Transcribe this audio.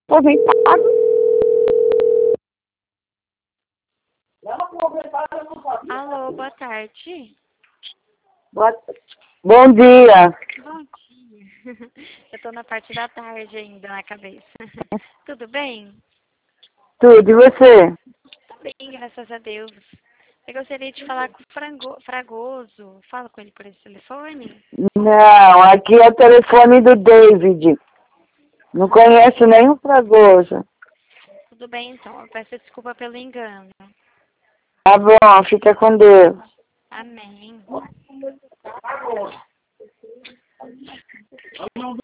Pô, vem pago. Alô, boa tarde. Bom dia. Bom dia. Eu tô na parte da tarde ainda na cabeça. Tudo bem? Tudo, e você? Tudo bem, graças a Deus. Eu gostaria de falar com o Fragoso. Fala com ele por esse telefone. Não, aqui é o telefone do David. Não conheço nenhum Fragoso. Tudo bem, então. Eu peço desculpa pelo engano. Tá bom, fica com Deus. Amém.